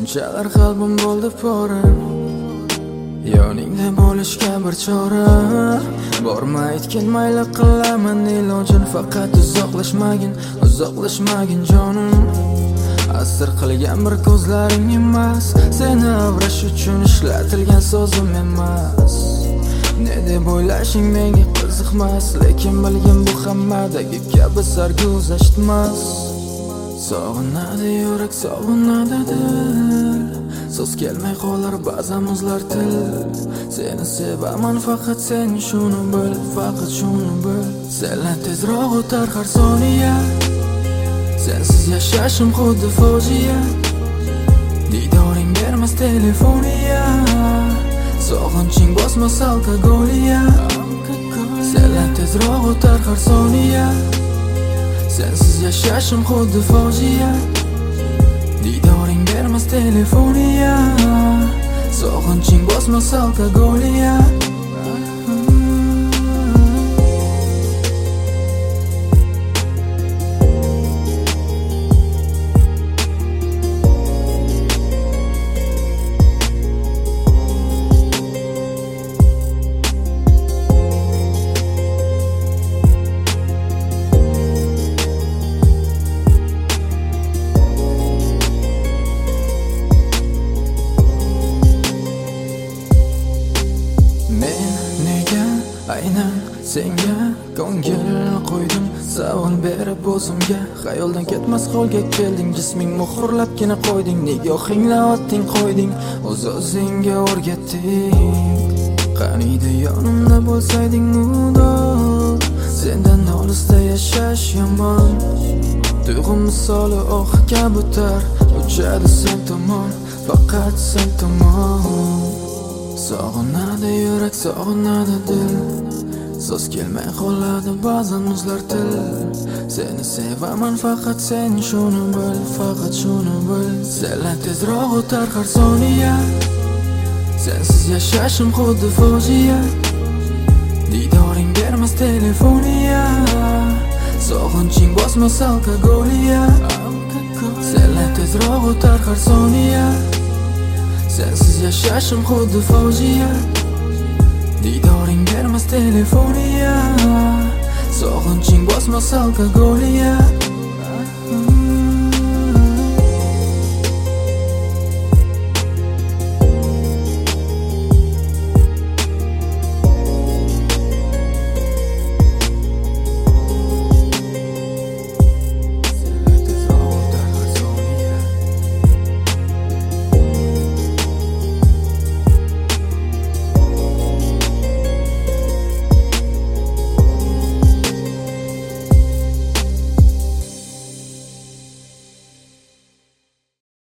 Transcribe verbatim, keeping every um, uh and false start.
Shunchalar qalbim bo'ldi pora, yoningda bo'lishga bir chora. Borma aytgin mayli qilaman ilojin, faqat uzoqlashmagin, uzoqlashmagin jonim. Asir qilgan bir ko'zlaring emas, seni avrash uchun ishlatilgan so'zim emas. Ne deb o'ylashing menga qiziqmas, lekin bilgin bu hammadagi kabi sarguzashtmas. Sog'inadi yurak, sog'inadi dil, so'z kelmay qolar ba'zan muzlar til. Seni sevaman faqat sen shuni bil, faqat shuni bil. Sendan tezroq o'tar har soniya, sensiz yashashim xuddi fojia. Diydoring bermas telefoniya, sog'inching bosmas alkogoliya. Sendan tezroq o'tar har soniya, sensiz yashashim xuddi fojia. Diydoring bermas telefoniya, sog'inching bosmas alkogoliya. Aynan senga ko'ngil qo'ydim, savol berib o'zimga. Xayoldan ketmas holga kelding, jisming muhrlabgina qo'yding. Nigohingla otding qo'yding, o'z o'zingga o'rgatding. Qaniydi yonimda bo'lsayding udoq, sendan olisda yashash yomon. Tuyg'um misoli oq kabutar, uchadi sen tomon, faqat sen tomon. Sog'inadi yurak, sog'inadi dil, so'z kelmay qoladi ba'zan muzlar til. Seni sevaman faqat sen shuni bil, faqat shuni bil. Sendan tezroq o'tar har soniya, sensiz yashashim xuddi fojia. Diydoring bermas telefoniya, sog'inching bosmas alkogoliya. Sendan tezroq o'tar har soniya, sensiz yashashim xuddi fojia. Diydoring bermas telefoniya, sog'inching bosmas alkogoliya.